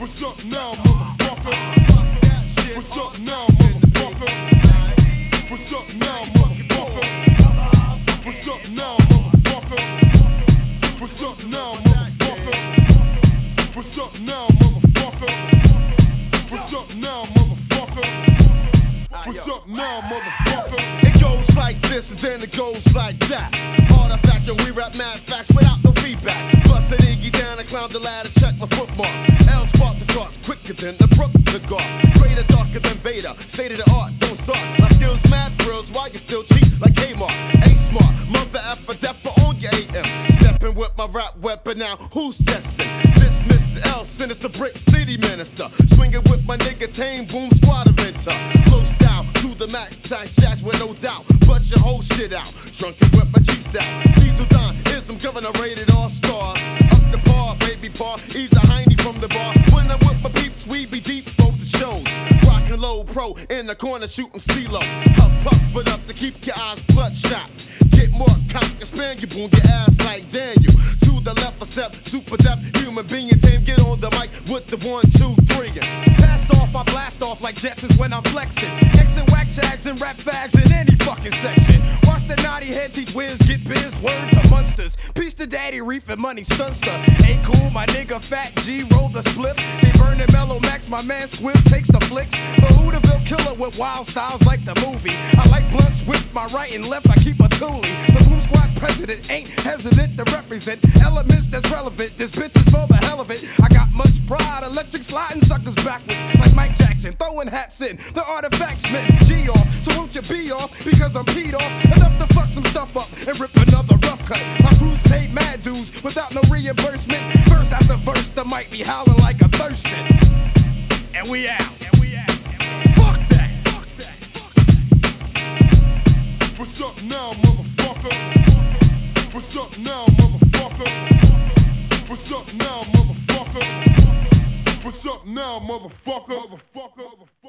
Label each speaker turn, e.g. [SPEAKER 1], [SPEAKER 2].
[SPEAKER 1] What's up now, motherfucker? What's up now, motherfucker? What's up now, motherfucker? What's up now, motherfucker? What's up now, motherfucker? What's up now, motherfucker? What's up now, motherfucker? What's up now, motherfucker?
[SPEAKER 2] It goes like this and then it goes like that. Artifact and we rap mad facts without no feedback. Busted Iggy down and climbed the ladder, check my footmarks. L spot the charts quicker than the Brook cigar. Greater, darker than Vader. State of the art, don't start. My skills mad thrills while you still cheat like Kmart. A-smart, mother effer, depper on your AM. Stepping with my rap weapon now, who's testing? This Mr. L, sinister brick city minister. Swinging with my nigga Tame, boom squad inventor. Flow style to the max, tight shots with no doubt. Bust your whole shit out, drunken with my G-style. Diesel Don, ism governor rated all stars. Up the par, baby par, he's a hiney from the bar. When I'm with my peeps, we be deep for the shows. Rockin' low pro, in the corner shootin' CeeLo. Huff puff it up to keep your eyes bloodshot. Get more cock and span you, boom your ass like Daniel. To the left a step, super depth, human being tame. Get on the mic with the 1, 2, 3. Pass off, I blast off like Jetsons when I'm flexing. Exit whack tags and rap fags in any fucking section. Watch the naughty head teach whiz, get biz, words are monsters. Peace to Daddy Reef and Money Stunster. Ain't cool, my nigga Fat G roll the spliff. They burnin' Mellow Max, my man Swift takes the flicks. The Hooterville killer with wild styles like the movie. I like blunts with my right and left, I keep a toolie. The Boom Squad president ain't hesitant to represent elements that's relevant. This bitch is for the hell of it. I got much pride, electric sliding suckers backwards like Mike Jackson, throwing hats in. The artifacts meant G off, so won't you be off? Because I'm peed off, enough to fuck some stuff up and rip another rough cut. My crew's paid mad dues without no reimbursement. Verse after verse, the mic be howling like a thirsting. And we out. Fuck that.
[SPEAKER 1] What's up now, motherfucker? What's up now, motherfucker? What's up now, motherfucker? What's up now, motherfucker?